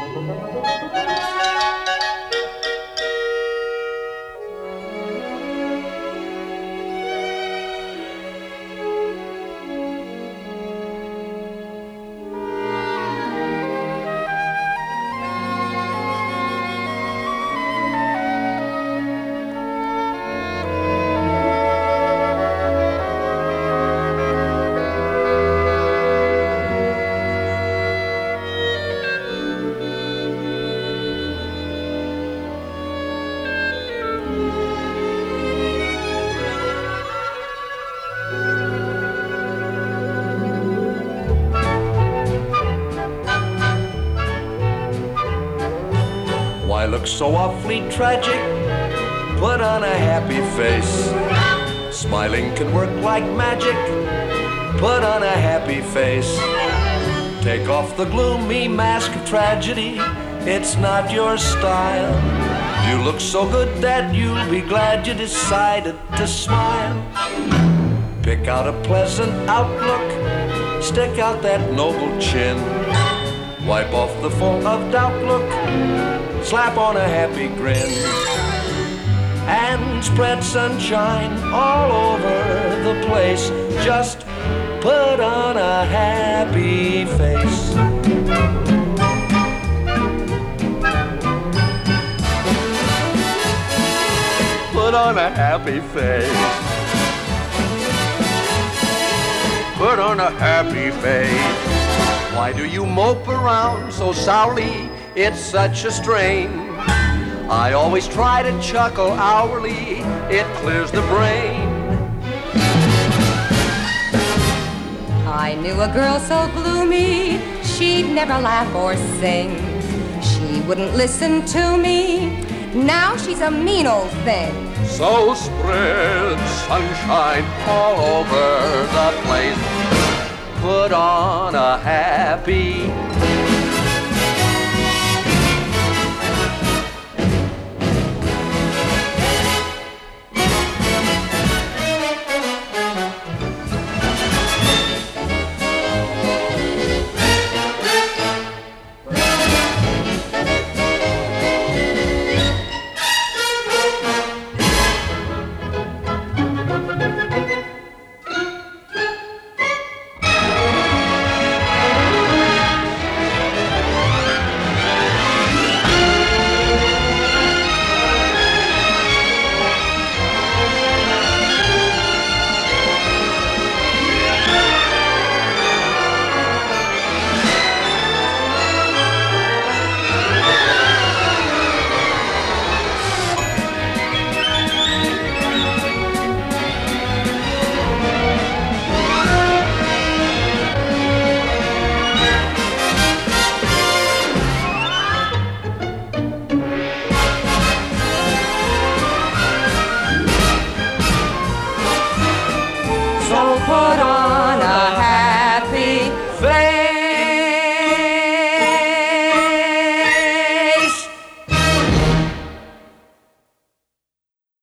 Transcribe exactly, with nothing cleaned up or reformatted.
Why look so awfully tragic? Put on a happy face. Smiling can work like magic. Put on a happy face. Take off the gloomy mask of tragedy. It's not your style. You look so good that you'll be glad you decided to smile. Pick out a pleasant outlook. Stick out that noble chin. Wipe off the full of doubt look. Slap on a happy grin and spread sunshine all over the place. Just put on a happy face. Put on a happy face. Put on a happy face. Why do you mope around so sourly? It's such a strain. I always try to chuckle hourly. It clears the brain. I knew a girl so gloomy, she'd never laugh or sing. She wouldn't listen to me. Now she's a mean old thing. So spread sunshine all over the place. Put on a happy